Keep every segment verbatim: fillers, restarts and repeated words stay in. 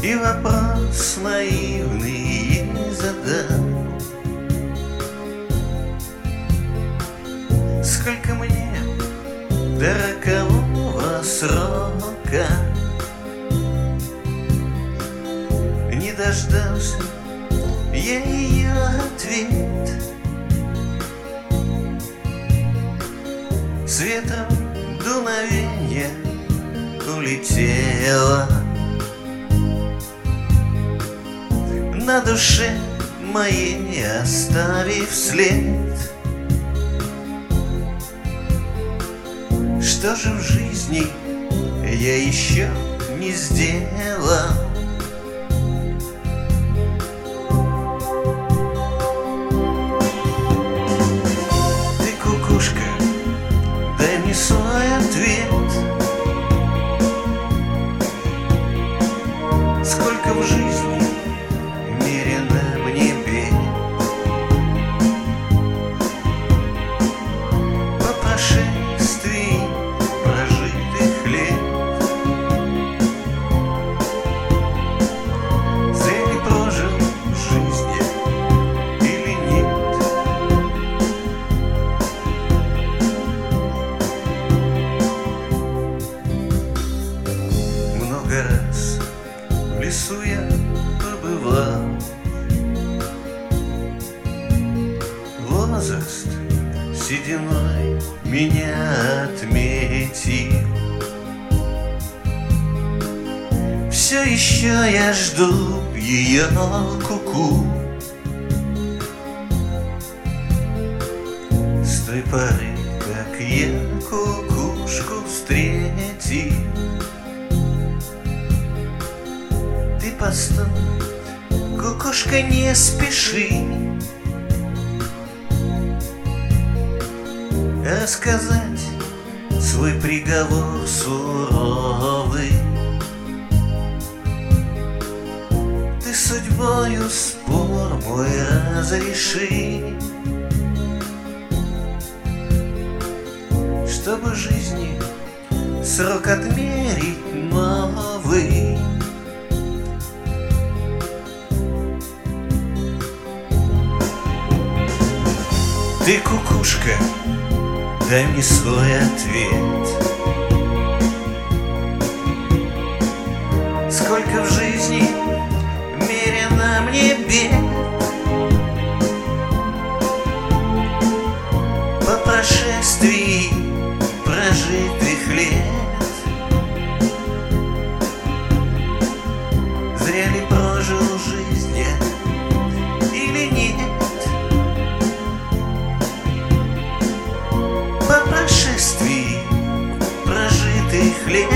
И вопрос наивный ей задам: сколько мне до рокового срока? Не дождался я ее ответ. С ветром дуновенья улетела, на душе моей оставив след. Что же в жизни я еще не сделал? Ты, кукушка, дай мне свой ответ. Сколько в жизни мерено мне бед? По прошествии прожитых лет зря ли прожил жизнь я или нет? Много раз в лесу я побывал, возраст сединой меня отметил. Все еще я жду ее куку. С той поры, как я кукушку встретил. Ты постой, кукушка, не спеши рассказать свой приговор суровый. Ты судьбою спор мой разреши, чтобы жизни срок отмерить новый. Ты, кукушка, дай мне свой ответ. Сколько в жизни мерено мне бед? По прошествии прожитых лет зря ли прожил жизнь я или нет? По прошествии прожитых лет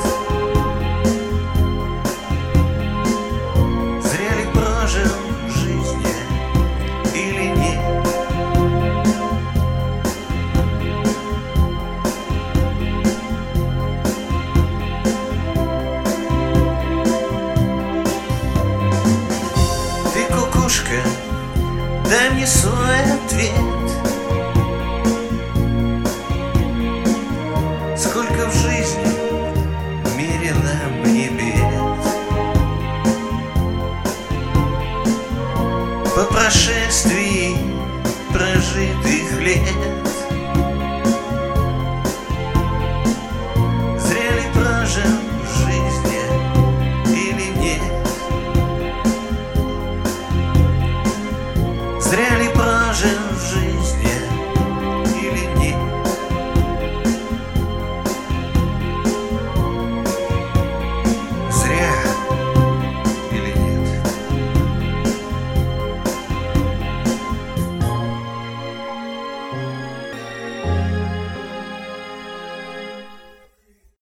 зря ли прожил жизнь я или нет? Ты, кукушка, дай мне свой ответ. Сколько в жизни мерено мне